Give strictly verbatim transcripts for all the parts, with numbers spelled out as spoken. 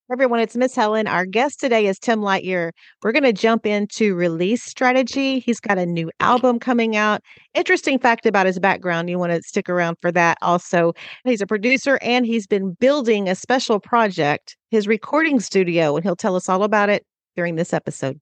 Everyone, it's Miss Helen. Our guest today is Tim Lightyear. We're going to jump into release strategy. He's got a new album coming out. Interesting fact about his background. You want to stick around for that also. He's a producer and he's been building a special project, his recording studio, and he'll tell us all about it during this episode.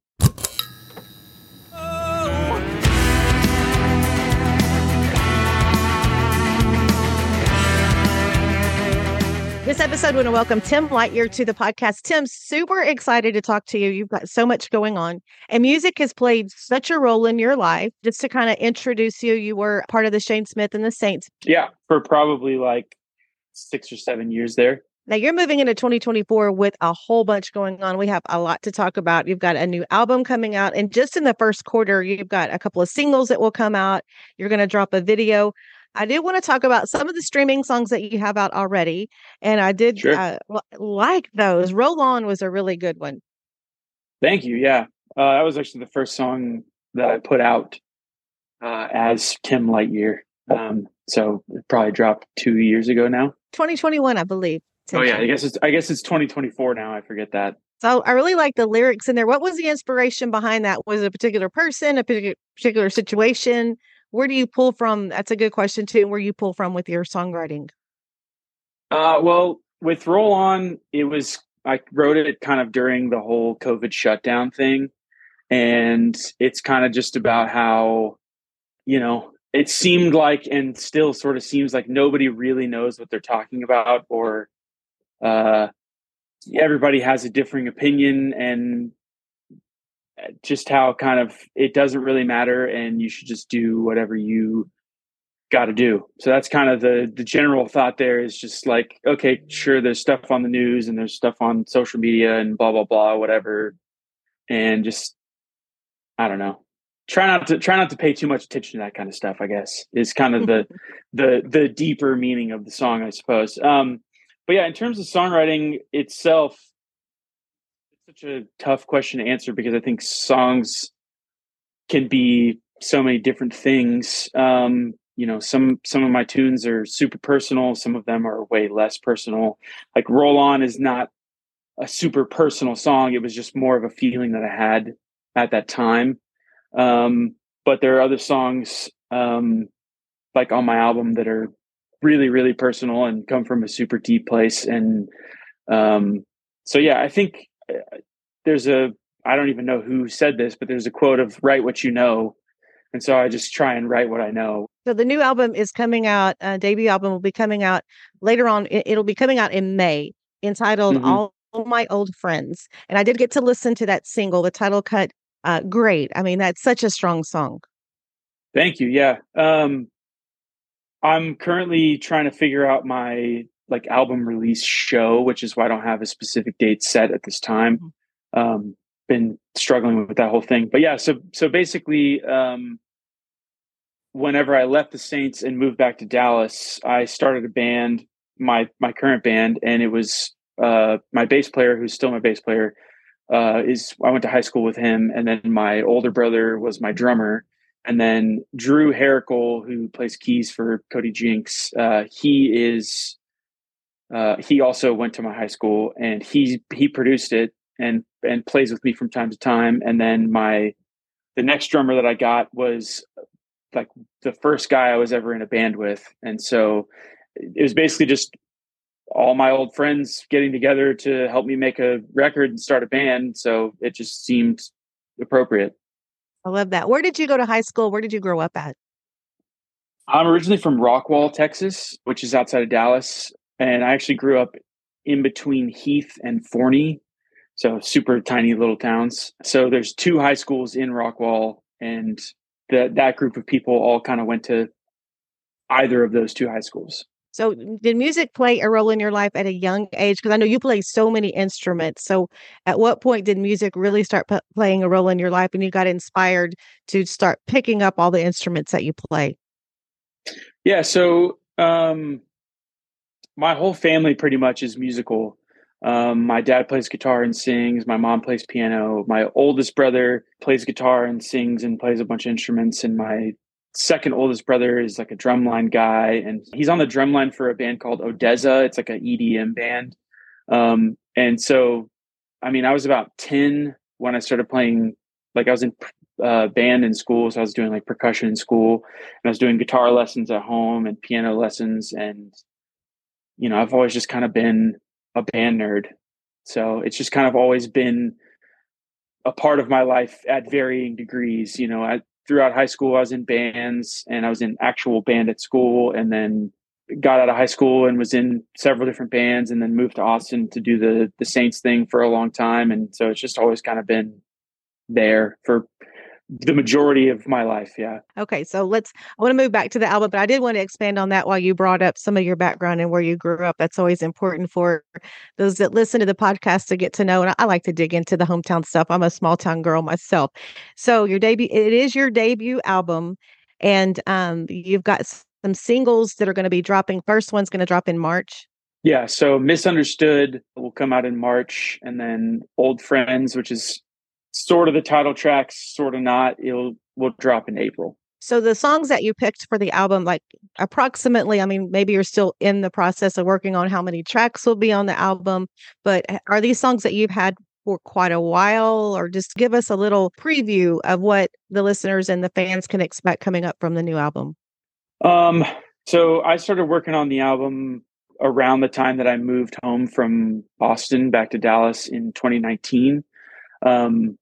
This episode, I want to welcome Tim Lightyear to the podcast. Tim, super excited to talk to you. You've got so much going on, and music has played such a role in your life. Just to kind of introduce you, you were part of the Shane Smith and the Saints. Yeah, for probably like six or seven years there. Now you're moving into twenty twenty-four with a whole bunch going on. We have a lot to talk about. You've got a new album coming out, and just in the first quarter, you've got a couple of singles that will come out. You're going to drop a video. I did want to talk about some of the streaming songs that you have out already, and I did Sure. uh, like those. Roll On was a really good one. Thank you. Yeah, uh, that was actually the first song that I put out uh, as Tim Lightyear. Um, so it probably dropped two years ago now. twenty twenty-one, I believe. Oh yeah, I guess it's I guess it's twenty twenty-four now. I forget that. So I really like the lyrics in there. What was the inspiration behind that? Was it a particular person, a particular particular situation? Where do you pull from? That's a good question too. Where you pull from with your songwriting? Uh, well, with Roll On, it was I wrote it kind of during the whole COVID shutdown thing, and it's kind of just about how, you know, it seemed like, and still sort of seems like, nobody really knows what they're talking about, or uh, everybody has a differing opinion, and just how kind of it doesn't really matter, and you should just do whatever you got to do. So that's kind of the the general thought there, is just like, okay, sure, there's stuff on the news and there's stuff on social media and blah blah blah, whatever, and just, I don't know, try not to try not to pay too much attention to that kind of stuff, I guess, is kind of the the the deeper meaning of the song, I suppose. Um but yeah, in terms of songwriting itself, it's such a tough question to answer, because I think songs can be so many different things. Um, you know, some some of my tunes are super personal. Some of them are way less personal. Like Roll On is not a super personal song. It was just more of a feeling that I had at that time. Um, but there are other songs, um, like on my album, that are really, really personal and come from a super deep place. And um, so, yeah, I think there's a, I don't even know who said this, but there's a quote of write what you know. And so I just try and write what I know. So the new album is coming out, uh, debut album will be coming out later on. It, it'll be coming out in May, entitled Mhm. All My Old Friends. And I did get to listen to that single, the title cut. Uh, great. I mean, that's such a strong song. Thank you. Yeah. Um, I'm currently trying to figure out my like album release show, which is why I don't have a specific date set at this time. Um, been struggling with that whole thing, but yeah, so, so basically, um, whenever I left the Saints and moved back to Dallas, I started a band, my, my current band. And it was, uh, my bass player, who's still my bass player, uh, is, I went to high school with him. And then my older brother was my drummer. And then Drew Herrickle, who plays keys for Cody Jinks, uh, he is, uh, he also went to my high school, and he, he produced it and, and plays with me from time to time. And then my, the next drummer that I got was like the first guy I was ever in a band with. And so it was basically just all my old friends getting together to help me make a record and start a band. So it just seemed appropriate. I love that. Where did you go to high school? Where did you grow up at? I'm originally from Rockwall, Texas, which is outside of Dallas. And I actually grew up in between Heath and Forney. So super tiny little towns. So there's two high schools in Rockwall, and that that group of people all kind of went to either of those two high schools. So did music play a role in your life at a young age? Because I know you play so many instruments. So at what point did music really start p- playing a role in your life, and you got inspired to start picking up all the instruments that you play? Yeah. So um, my whole family pretty much is musical. Um, my dad plays guitar and sings. My mom plays piano. My oldest brother plays guitar and sings and plays a bunch of instruments. And my second oldest brother is like a drumline guy, and he's on the drumline for a band called Odessa. It's like an E D M band. Um, and so, I mean, I was about ten when I started playing. Like I was in uh, band in school, so I was doing like percussion in school, and I was doing guitar lessons at home and piano lessons, and you know, I've always just kind of been a band nerd. So it's just kind of always been a part of my life at varying degrees. You know, I, throughout high school, I was in bands and I was in actual band at school, and then got out of high school and was in several different bands, and then moved to Austin to do the the Saints thing for a long time. And so it's just always kind of been there for the majority of my life. Yeah. Okay, so let's I want to move back to the album, but I did want to expand on that while you brought up some of your background and where you grew up. That's always important for those that listen to the podcast to get to know. And I, I like to dig into the hometown stuff. I'm a small town girl myself. So your debut, it is your debut album, and um, you've got s- some singles that are going to be dropping. First one's going to drop in March. Yeah. So Misunderstood will come out in March, and then Old Friends, which is sort of the title track, sort of not, it'll will drop in April. So the songs that you picked for the album, like approximately, I mean, maybe you're still in the process of working on how many tracks will be on the album, but h- are these songs that you've had for quite a while, or just give us a little preview of what the listeners and the fans can expect coming up from the new album? Um, so I started working on the album around the time that I moved home from Boston back to Dallas in twenty nineteen. Um,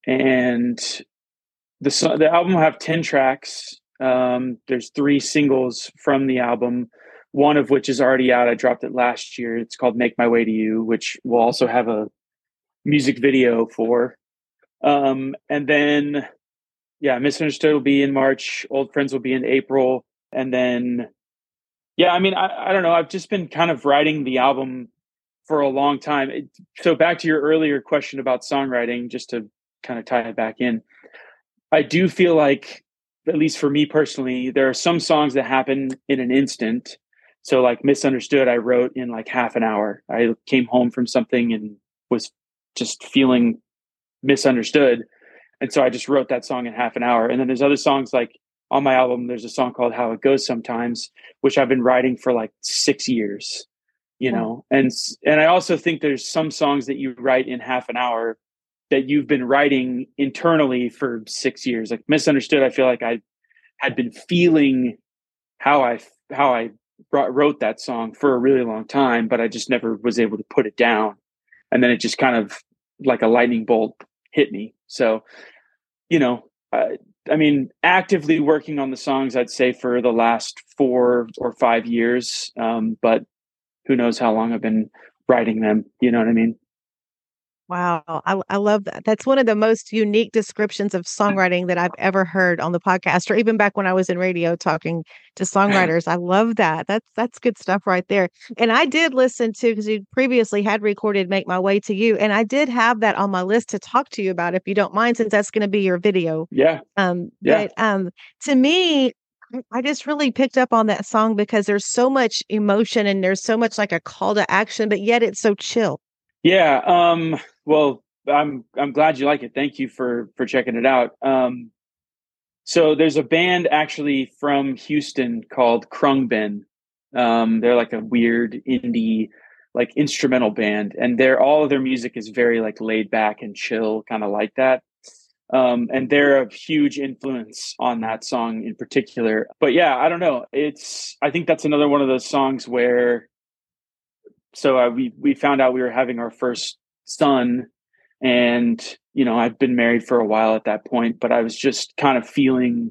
and the so- the album will have ten tracks. Um, there's three singles from the album, one of which is already out. I dropped it last year. It's called Make My Way to You, which will also have a music video for. Um, and then, yeah, Misunderstood will be in March. Old Friends will be in April. And then, yeah, I mean, I, I don't know. I've just been kind of writing the album for a long time. It, so back to your earlier question about songwriting, just to kind of tie it back in, I do feel like, at least for me personally, there are some songs that happen in an instant. So like Misunderstood, I wrote in like half an hour. I came home from something and was just feeling misunderstood. And so I just wrote that song in half an hour. And then there's other songs like on my album, there's a song called How It Goes Sometimes, which I've been writing for like six years, you Mm. know? And, and I also think there's some songs that you write in half an hour that you've been writing internally for six years. Like Misunderstood, I feel like I had been feeling how I, how I brought, wrote that song for a really long time, but I just never was able to put it down. And then it just kind of like a lightning bolt hit me. So, you know, uh, I mean, actively working on the songs, I'd say for the last four or five years. Um, but who knows how long I've been writing them. You know what I mean? Wow, I I love that. That's one of the most unique descriptions of songwriting that I've ever heard on the podcast, or even back when I was in radio talking to songwriters. I love that. That's that's good stuff right there. And I did listen to, because you previously had recorded "Make My Way to You," and I did have that on my list to talk to you about, if you don't mind, since that's going to be your video. Yeah. Um, Yeah. but um, to me, I I just really picked up on that song because there's so much emotion and there's so much like a call to action, but yet it's so chill. Yeah. Um, well, I'm I'm glad you like it. Thank you for for checking it out. Um, so there's a band actually from Houston called Krungbin. Um, they're like a weird indie, like instrumental band, and they're all of their music is very like laid back and chill, kind of like that. Um, and they're a huge influence on that song in particular. But yeah, I don't know. It's I think that's another one of those songs where so uh, we we found out we were having our first son, and you know I've been married for a while at that point, but I was just kind of feeling,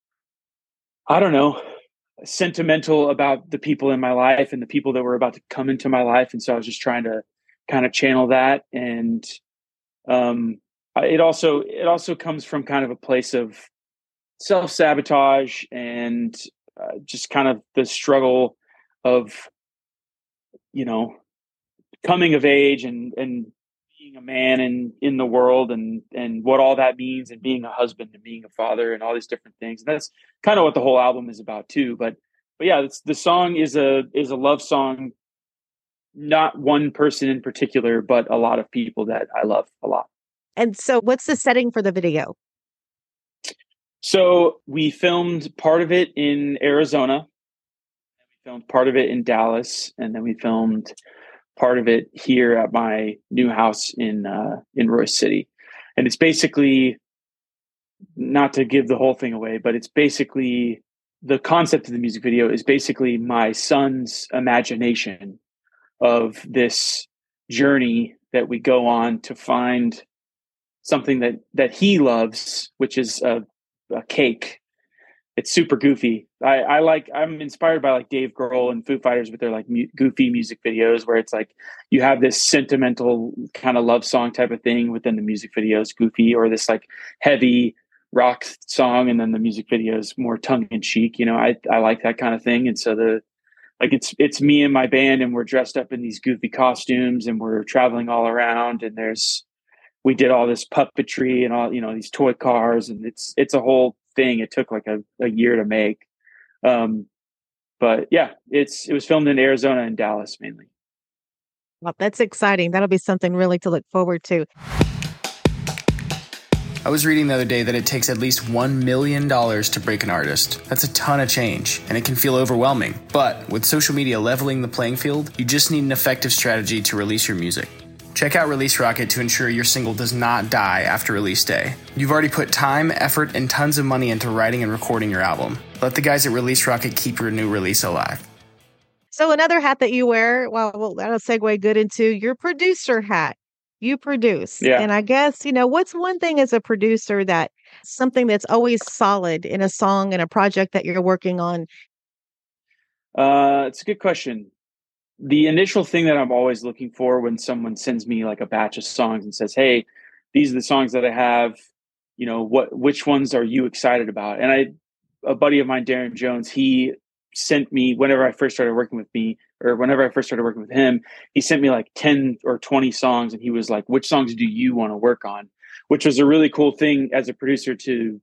I don't know, sentimental about the people in my life and the people that were about to come into my life, and so I was just trying to kind of channel that. And um it also it also comes from kind of a place of self-sabotage and uh, just kind of the struggle of, you know, coming of age and and being a man in in the world, and and what all that means, and being a husband and being a father and all these different things. And that's kind of what the whole album is about too. But but yeah, it's, the song is a is a love song, not one person in particular, but a lot of people that I love a lot. And so what's the setting for the video? So we filmed part of it in Arizona, we filmed part of it in Dallas, and then we filmed part of it here at my new house in uh, in Royce City, and it's basically, not to give the whole thing away, but it's basically, the concept of the music video is basically my son's imagination of this journey that we go on to find something that that he loves, which is a, a cake. It's super goofy. I, I like. I'm inspired by like Dave Grohl and Foo Fighters with their like mu- goofy music videos, where it's like you have this sentimental kind of love song type of thing within the music videos, goofy, or this like heavy rock song, and then the music videos more tongue in cheek. You know, I I like that kind of thing, and so the like it's it's me and my band, and we're dressed up in these goofy costumes, and we're traveling all around, and there's we did all this puppetry and all, you know, these toy cars, and it's it's a whole thing. It took like a, a year to make. Um, but yeah, it's it was filmed in Arizona and Dallas mainly. Well, that's exciting. That'll be something really to look forward to. I was reading the other day that it takes at least one million dollars to break an artist. That's a ton of change, and it can feel overwhelming. But with social media leveling the playing field, you just need an effective strategy to release your music. Check out Release Rocket to ensure your single does not die after release day. You've already put time, effort, and tons of money into writing and recording your album. Let the guys at Release Rocket keep your new release alive. So another hat that you wear, well, well that'll segue good into your producer hat. You produce. Yeah. And I guess, you know, what's one thing as a producer that something that's always solid in a song and a project that you're working on? Uh, it's a good question. The initial thing that I'm always looking for when someone sends me like a batch of songs and says, "Hey, these are the songs that I have, you know, what which ones are you excited about?" And I a buddy of mine, Darren Jones, he sent me, whenever I first started working with me, or whenever I first started working with him, he sent me like ten or twenty songs, and he was like, "Which songs do you want to work on?" Which was a really cool thing as a producer to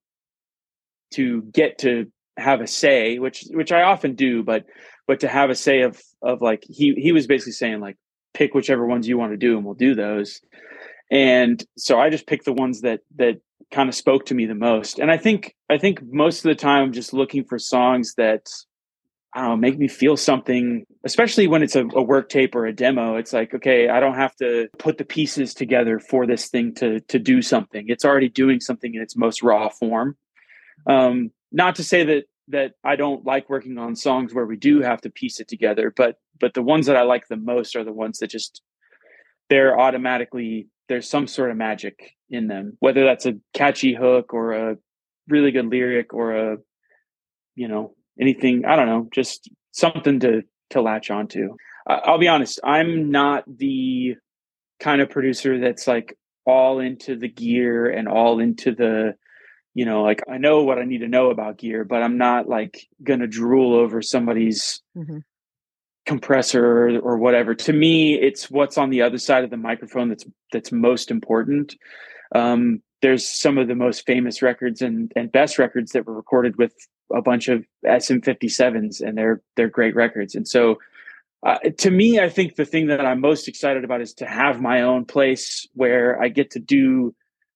to get to have a say, which which I often do, but but to have a say of of like he he was basically saying like, pick whichever ones you want to do and we'll do those. And so I just picked the ones that that kind of spoke to me the most. And I think I think most of the time I'm just looking for songs that, I don't know, make me feel something, especially when it's a, a work tape or a demo. It's like, okay, I don't have to put the pieces together for this thing to to do something. It's already doing something in its most raw form. Um, not to say that that I don't like working on songs where we do have to piece it together, but but the ones that I like the most are the ones that just, they're automatically, there's some sort of magic in them, whether that's a catchy hook or a really good lyric or a, you know, anything, I don't know, just something to to latch onto. Uh, I'll be honest, I'm not the kind of producer that's like all into the gear and all into the, you know, like I know what I need to know about gear, but I'm not like going to drool over somebody's mm-hmm. compressor or, or whatever. To me, it's what's on the other side of the microphone that's that's most important. Um, there's some of the most famous records and, and best records that were recorded with a bunch of S M fifty-sevens, and they're they're great records. And so uh, to me, I think the thing that I'm most excited about is to have my own place where I get to do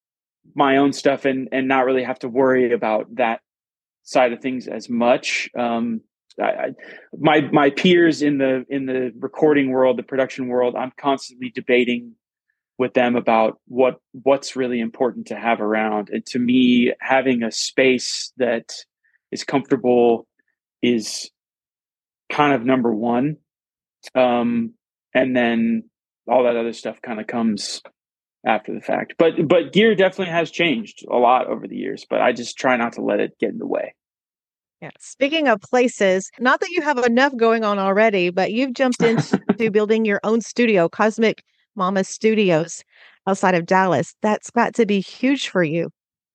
my own stuff and and not really have to worry about that side of things as much. Um, I, I, my my peers in the in the recording world, the production world, I'm constantly debating with them about what what's really important to have around. And to me, having a space that is comfortable is kind of number one. Um, and then all that other stuff kind of comes after the fact. But but gear definitely has changed a lot over the years, but I just try not to let it get in the way. Yeah. Speaking of places, not that you have enough going on already, but you've jumped into building your own studio, Cosmic Mama Studios, outside of Dallas. That's got to be huge for you.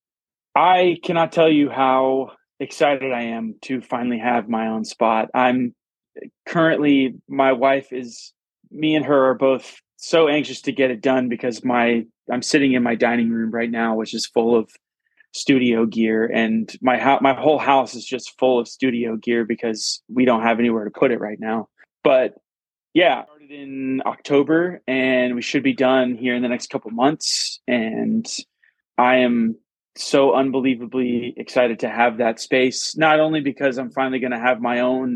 I cannot tell you how excited I am to finally have my own spot. I'm currently, my wife is, me and her are both so anxious to get it done because my I'm sitting in my dining room right now, which is full of studio gear, and my ho- my whole house is just full of studio gear because we don't have anywhere to put it right now. But yeah, started in October, and we should be done here in the next couple months. And I am so unbelievably excited to have that space, not only because I'm finally going to have my own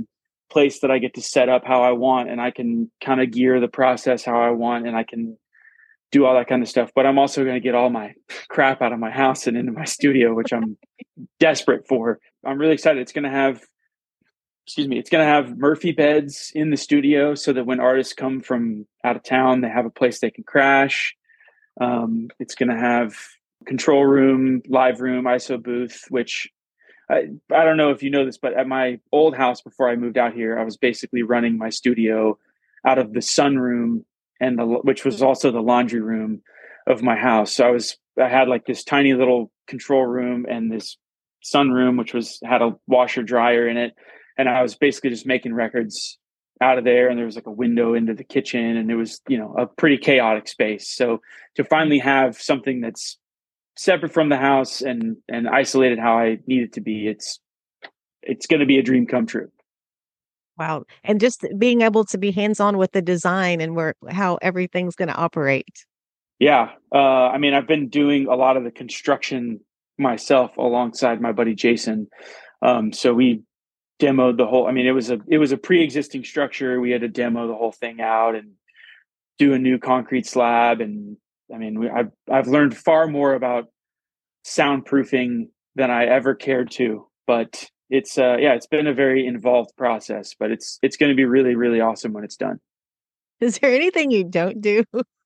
place that I get to set up how I want, and I can kind of gear the process how I want, and I can do all that kind of stuff. But I'm also going to get all my crap out of my house and into my studio, which I'm desperate for. I'm really excited. It's going to have, excuse me, it's going to have Murphy beds in the studio so that when artists come from out of town, they have a place they can crash. Um, it's going to have control room, live room, I S O booth, which I, I don't know if you know this, but at my old house before I moved out here, I was basically running my studio out of the sunroom, and the, which was also the laundry room of my house. So I was, I had like this tiny little control room and this sunroom, which was, had a washer dryer in it. And I was basically just making records out of there. And there was like a window into the kitchen, and it was, you know, a pretty chaotic space. So to finally have something that's separate from the house and, and isolated how I need it to be, it's, it's going to be a dream come true. Wow. And just being able to be hands-on with the design and where how everything's going to operate. Yeah. Uh, I mean, I've been doing a lot of the construction myself alongside my buddy Jason. Um, so we demoed the whole, I mean, it was a, it was a pre-existing structure. We had to demo the whole thing out and do a new concrete slab. And I mean, we, I've, I've learned far more about soundproofing than I ever cared to, but it's, uh, yeah, it's been a very involved process, but it's, it's going to be really, really awesome when it's done. Is there anything you don't do?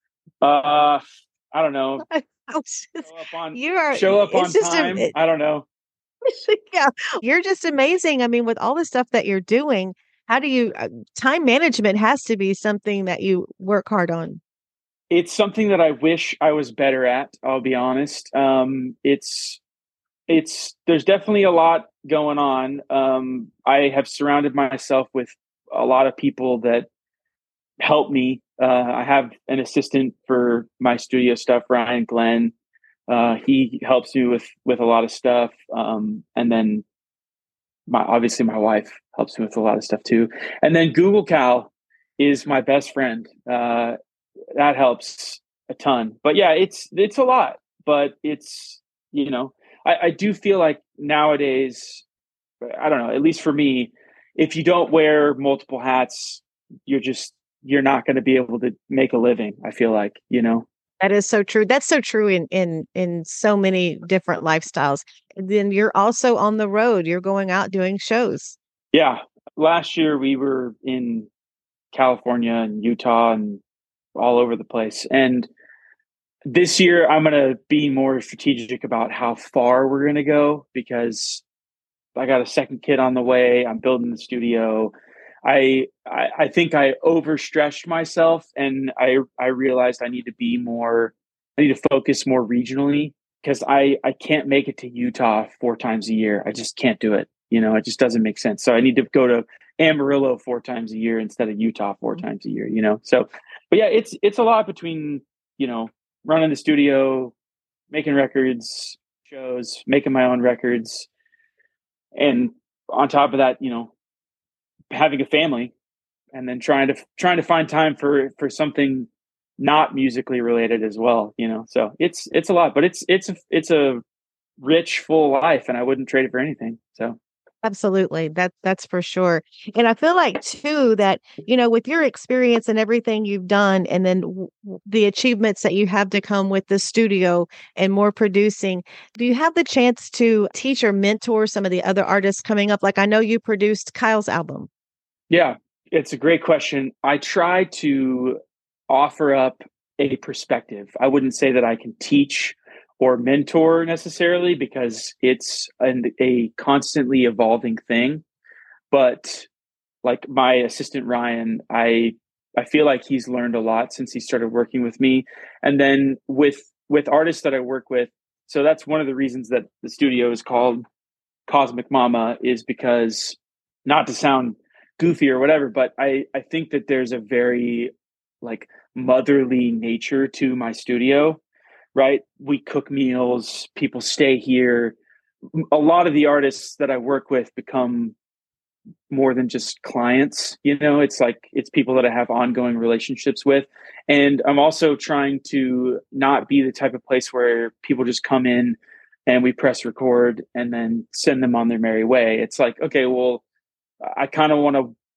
Uh, I don't know. I was just, Show up on, you are, show up it's on just, time. a, it, I don't know. yeah, you're just amazing. I mean, with all the stuff that you're doing, how do you, uh, time management has to be something that you work hard on. It's something that I wish I was better at. I'll be honest. Um, it's, it's, there's definitely a lot going on. Um, I have surrounded myself with a lot of people that help me. Uh, I have an assistant for my studio stuff, Ryan Glenn. Uh, he helps me with, with a lot of stuff. Um, and then my, obviously my wife helps me with a lot of stuff too. And then Google Cal is my best friend. Uh, that helps a ton, but yeah, it's, it's a lot, but it's, you know, I, I do feel like nowadays, I don't know, at least for me, if you don't wear multiple hats, you're just, you're not going to be able to make a living. I feel like, you know. That is so true. That's so true in in in so many different lifestyles. And then you're also on the road. You're going out doing shows. Yeah. Last year we were in California and Utah and all over the place. And this year I'm going to be more strategic about how far we're going to go, because I got a second kid on the way. I'm building the studio. I, I I think I overstretched myself, and I I realized I need to be more, I need to focus more regionally, because I I can't make it to Utah four times a year. I just can't do it. You know, it just doesn't make sense. So I need to go to Amarillo four times a year instead of Utah four Mm-hmm. times a year. You know, so but yeah, it's it's a lot between, you know, running the studio, making records, shows, making my own records, and on top of that, you know, having a family, and then trying to trying to find time for for something not musically related as well, you know. So it's it's a lot, but it's it's a, it's a rich, full life, and I wouldn't trade it for anything. So Absolutely. That that's for sure. And I feel like too that, you know, with your experience and everything you've done, and then w- w- the achievements that you have to come with the studio and more producing, do you have the chance to teach or mentor some of the other artists coming up? Like I know you produced Kyle's album. yeah, it's a great question. I try to offer up a perspective. I wouldn't say that I can teach or mentor necessarily, because it's an, a constantly evolving thing. But like my assistant Ryan, I I feel like he's learned a lot since he started working with me. And then with with artists that I work with, so that's one of the reasons that the studio is called Cosmic Mama, is because, not to sound goofy or whatever, but I I think that there's a very like motherly nature to my studio, right? We cook meals, people stay here. A lot of the artists that I work with become more than just clients, you know. It's like it's people that I have ongoing relationships with. And I'm also trying to not be the type of place where people just come in and we press record and then send them on their merry way. It's like, okay, well, I kind of want to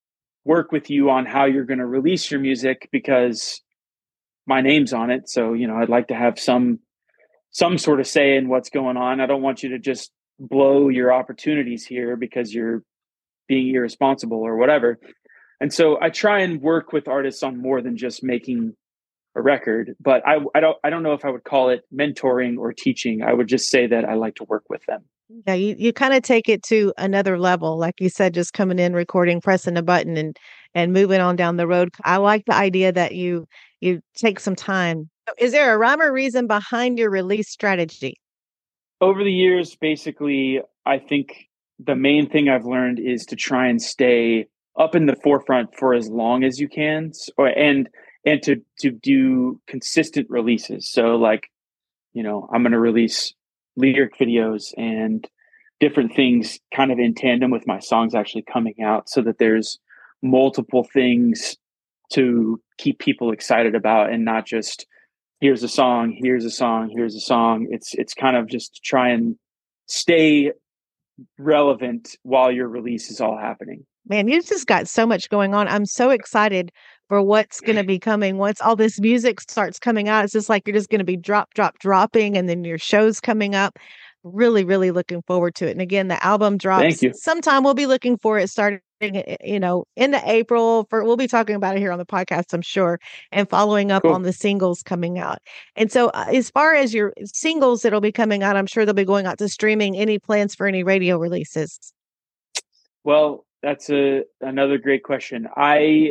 work with you on how you're going to release your music because my name's on it. So, you know, I'd like to have some, some sort of say in what's going on. I don't want you to just blow your opportunities here because you're being irresponsible or whatever. And so I try and work with artists on more than just making a record, but I, I don't, I don't know if I would call it mentoring or teaching. I would just say that I like to work with them. Yeah, you, you kind of take it to another level. Like you said, just coming in, recording, pressing a button and and moving on down the road. I like the idea that you you take some time. Is there a rhyme or reason behind your release strategy? Over the years, basically, I think the main thing I've learned is to try and stay up in the forefront for as long as you can, or and and to to do consistent releases. So like, you know, I'm going to release lyric videos and different things kind of in tandem with my songs actually coming out, so that there's multiple things to keep people excited about, and not just here's a song, here's a song, here's a song. It's it's kind of just to try and stay relevant while your release is all happening. Man, you just got so much going on. I'm so excited for what's going to be coming. Once all this music starts coming out, it's just like you're just going to be drop, drop, dropping, and then your show's coming up. Really, really looking forward to it. And again, the album drops Thank you. sometime. We'll be looking for it starting, you know, into April. For we'll be talking about it here on the podcast, I'm sure, and following up Cool. on the singles coming out. And so, uh, as far as your singles that'll be coming out, I'm sure they'll be going out to streaming. Any plans for any radio releases? Well, that's a another great question. I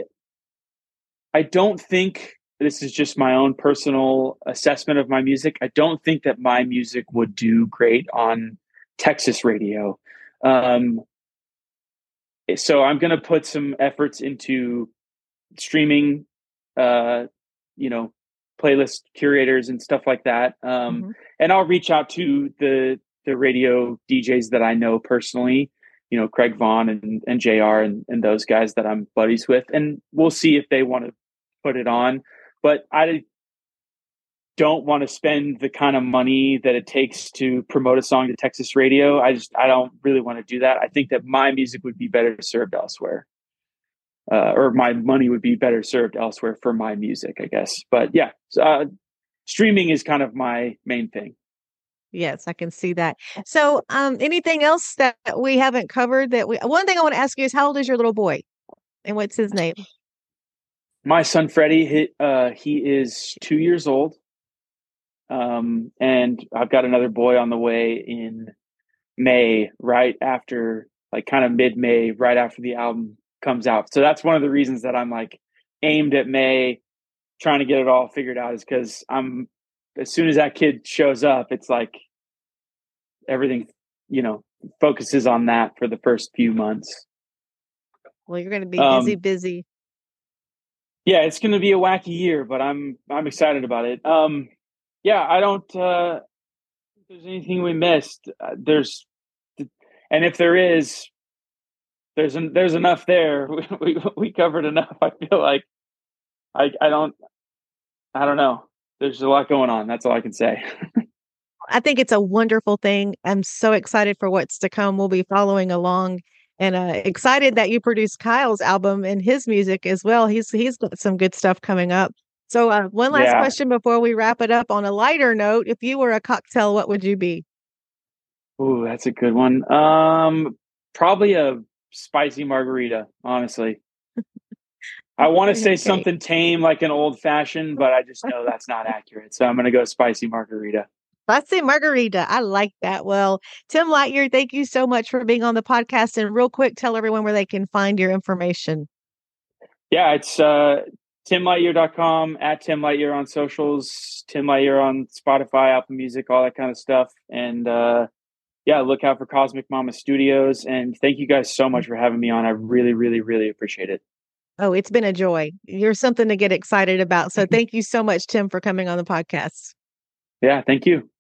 I don't think, this is just my own personal assessment of my music, I don't think that my music would do great on Texas radio. Um, so I'm going to put some efforts into streaming, uh, you know, playlist curators and stuff like that. Um, mm-hmm. And I'll reach out to the the radio D Js that I know personally, you know, Craig Vaughn and, and J R and, and those guys that I'm buddies with. And we'll see if they want to put it on. But I don't want to spend the kind of money that it takes to promote a song to Texas radio. I just, I don't really want to do that. I think that my music would be better served elsewhere. Uh, or my money would be better served elsewhere for my music, I guess. But yeah, uh, streaming is kind of my main thing. Yes, I can see that. So, um, anything else that we haven't covered that we, one thing I want to ask you is, how old is your little boy and what's his name? My son, Freddie, he, uh, he is two years old. Um, and I've got another boy on the way in May, right after, like kind of mid-May, right after the album comes out. So that's one of the reasons that I'm like aimed at May, trying to get it all figured out, is because I'm, as soon as that kid shows up, it's like everything, you know, focuses on that for the first few months. Well, you're going to be busy, um, busy. Yeah, it's going to be a wacky year, but I'm, I'm excited about it. Um, yeah, I don't, uh, if there's anything we missed, uh, there's, and if there is, there's, an, there's enough there. We, we, we covered enough. I feel like I, I don't, I don't know. There's a lot going on. That's all I can say. I think it's a wonderful thing. I'm so excited for what's to come. We'll be following along, and uh, excited that you produced Kyle's album and his music as well. He's he's got some good stuff coming up. So uh, one last yeah. question before we wrap it up. On a lighter note, if you were a cocktail, what would you be? Ooh, that's a good one. Um, probably a spicy margarita, honestly. I want to say okay. something tame like an old fashioned, but I just know that's not accurate. So I'm going to go spicy margarita. Spicy margarita. I like that. Well, Tim Lightyear, thank you so much for being on the podcast. And real quick, tell everyone where they can find your information. Yeah, it's uh, tim lightyear dot com, at Tim Lightyear on socials, Tim Lightyear on Spotify, Apple Music, all that kind of stuff. And uh, yeah, look out for Cosmic Mama Studios. And thank you guys so much for having me on. I really, really, really appreciate it. Oh, it's been a joy. You're something to get excited about. So thank you so much, Tim, for coming on the podcast. Yeah, thank you.